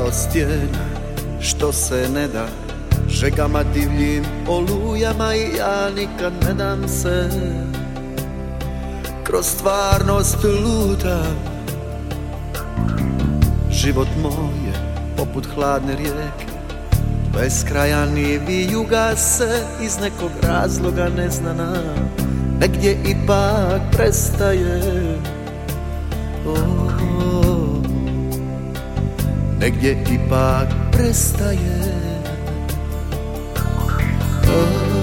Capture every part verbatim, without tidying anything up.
kao stijena što se ne da žegama divljim olujama, i ja nikad ne dam se. Kroz stvarnost lutam, život moj je poput hladne rijeke, beskrajan i vijuga se iz nekog razloga neznana, negdje ipak prestaje. Oh, negdje ipak prestaje. Oh.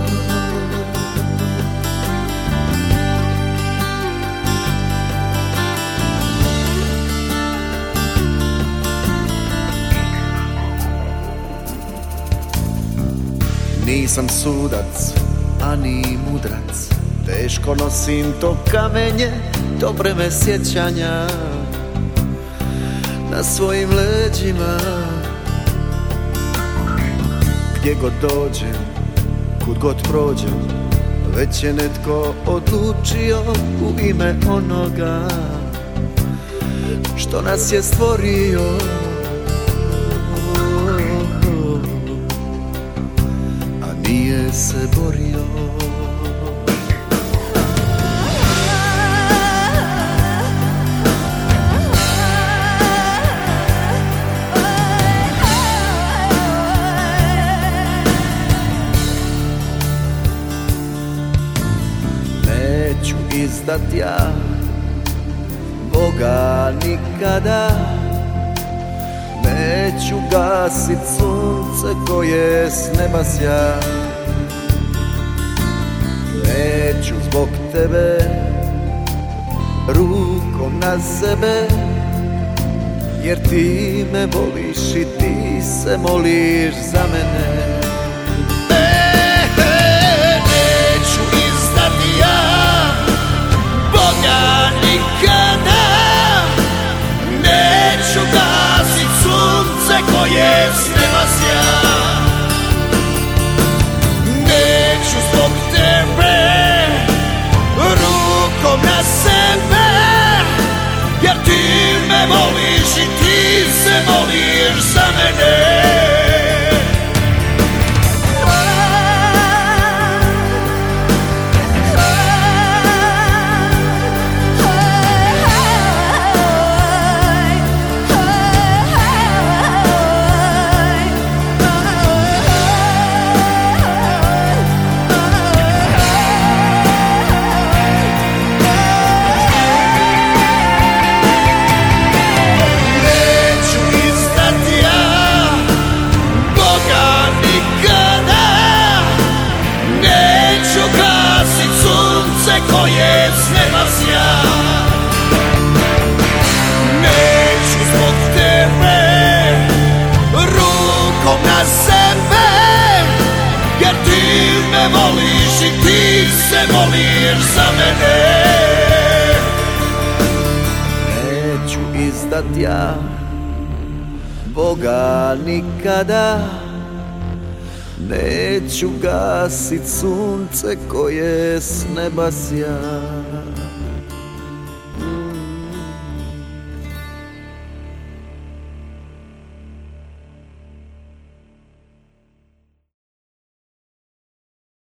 Nisam sudac, ani mudrac, teško nosim to kamenje, to breme sjećanja na svojim leđima. Gdje god dođem, kud god prođem, već je netko odlučio u ime onoga što nas je stvorio. Nije se borio. Neću izdat ja Boga nikada, neću gasit sunce koje s neba sja. Neću zbog tebe rukom na sebe, jer ti me voliš i ti se moliš za mene. Neću izdati ja Boga nikada, neću gasit sunce koje s neba sja. Neću zbog tebe rukom na sebe, jer ti me voliš i ti se moliš za mene. Koje s neba sja. Neću zbog tebe rukom na sebe, jer ti me voliš i ti se moliš za mene. Neću izdat ja Boga nikada, neću gasit sunce koje s neba sja.